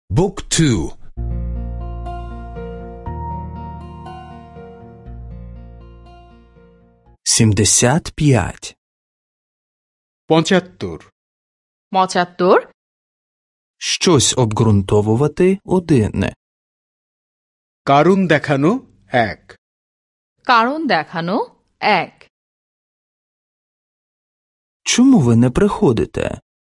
Book 2. 75. 75 75. Щось обґрунтовувати одне. কারণ দেখানো 1 কারণ দেখানো 1. Чому ви не приходите?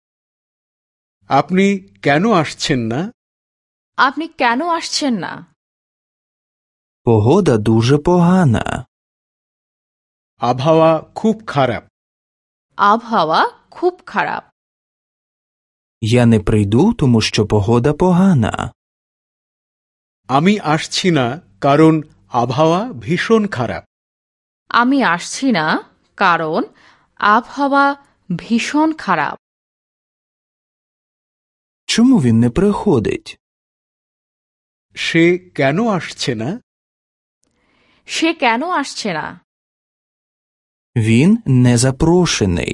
আপনি কেন আসছেন না? আপনি কেন আসছেন না? Погода дуже погана. আবহাওয়া খুব খারাপ। আবহাওয়া খুব খারাপ। Я не прийду, тому що погода погана. আমি আসছি না কারণ আবহাওয়া ভীষণ খারাপ। আমি আসছি না কারণ আবহাওয়া ভীষণ খারাপ। Чому він не приходить? সে কেন আসছে না? সে কেন আসছে না? Він не запрошений.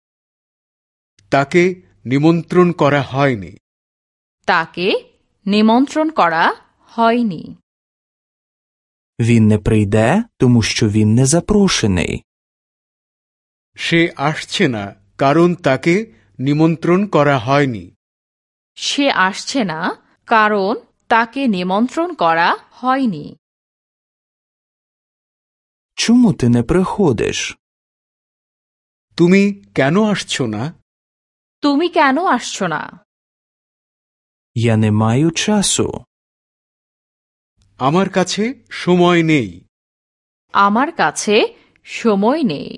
তাকে নিমন্ত্রণ করা হয়নি। তাকে নিমন্ত্রণ করা হয়নি। Він не прийде, тому що він не запрошений. সে আসছে না কারণ তাকে নিমন্ত্রণ করা হয়নি। সে আসছে না কারণ তাকে নিমন্ত্রণ করা হয়নি। Чому ти не приходиш? তুমি কেন আসছো না? তুমি কেন আসছো না? Я не маю часу. আমার কাছে সময় নেই। আমার কাছে সময় নেই।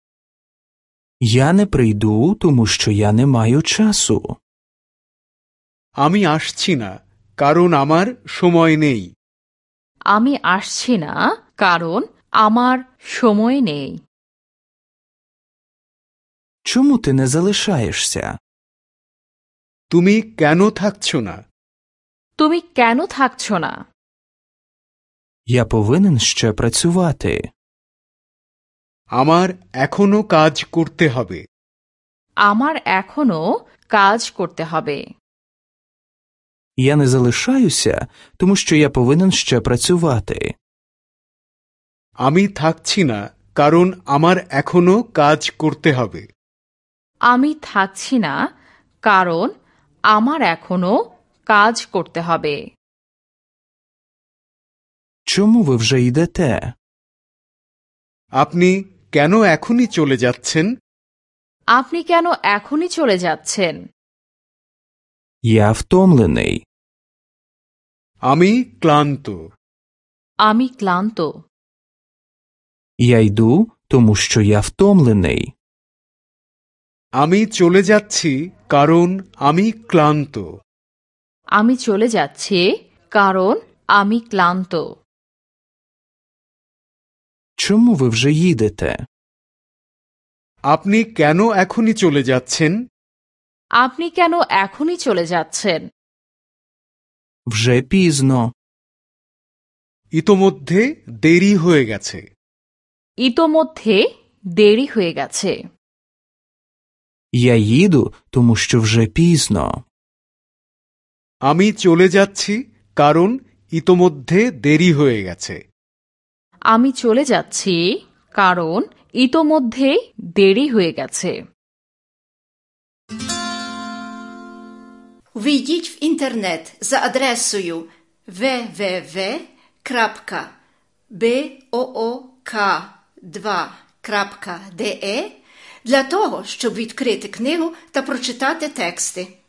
Я не прийду, тому що я не маю часу. আমি আসছি না কারণ আমার সময় নেই। আমি আসছি না কারণ আমার সময় নেই। Чому ти не залишаєшся? তুমি কেন থাকছো না? তুমি কেন থাকছো না? Я повинен ще працювати. আমার এখনো কাজ করতে হবে। আমার এখনো কাজ করতে হবে। Я не залишаюся, тому що я повинен ще працювати. আমি থাকছি না কারণ আমার এখনো কাজ করতে হবে। আমি থাকছি না কারণ আমার এখনো কাজ করতে হবে। Чому ви вже йдете? আপনি কেন এখনই চলে যাচ্ছেন? আপনি কেন এখনই চলে যাচ্ছেন? Я втомлений. আমি ক্লান্ত। আমি ক্লান্ত। Я йду, тому що я втомлений. আমি চলে যাচ্ছি কারণ আমি ক্লান্ত। আমি চলে যাচ্ছি কারণ আমি ক্লান্ত। Чому ви вже їдете? আপনি কেন এখনই চলে যাচ্ছেন? আপনি কেন এখনই চলে যাচ্ছেন? Вже пізно. ইতোমধ্যে দেরি হয়ে গেছে। ইতোমধ্যে দেরি হয়ে গেছে। Я їду, тому що вже пізно. আমি চলে যাচ্ছি কারণ ইতোমধ্যে দেরি হয়ে গেছে। আমি চলে যাচ্ছি কারণ ইতোমধ্যে দেরি হয়ে গেছে। Ввійдіть в інтернет за адресою www.book2.de для того, щоб відкрити книгу та прочитати тексти.